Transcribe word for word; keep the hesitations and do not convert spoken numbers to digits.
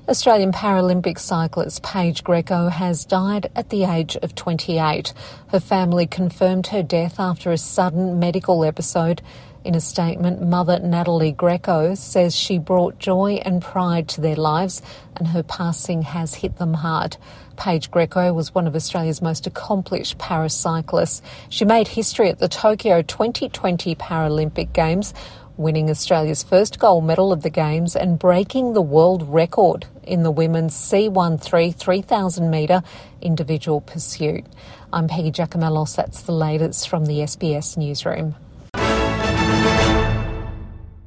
Australian Paralympic cyclist Paige Greco has died at the age of twenty-eight. Her family confirmed her death after a sudden medical episode. In a statement, mother Natalie Greco says she brought joy and pride to their lives and her passing has hit them hard. Paige Greco was one of Australia's most accomplished paracyclists. She made history at the Tokyo twenty twenty Paralympic Games, winning Australia's first gold medal of the Games and breaking the world record in the women's C thirteen three thousand metre individual pursuit. I'm Peggy Giacomellos. That's the latest from the S B S newsroom.